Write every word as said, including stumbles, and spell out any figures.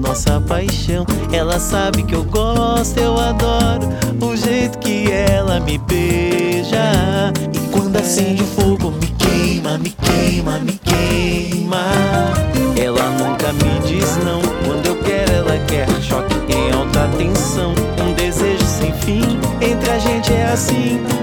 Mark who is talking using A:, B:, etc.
A: nossa paixão. Ela sabe que eu gosto, eu adoro o jeito que ela me beija. E quando acende o fogo me queima, me queima, me queima. Ela nunca me diz não, quando eu quero ela quer. Choque em alta tensão, um desejo sem fim, entre a gente é assim.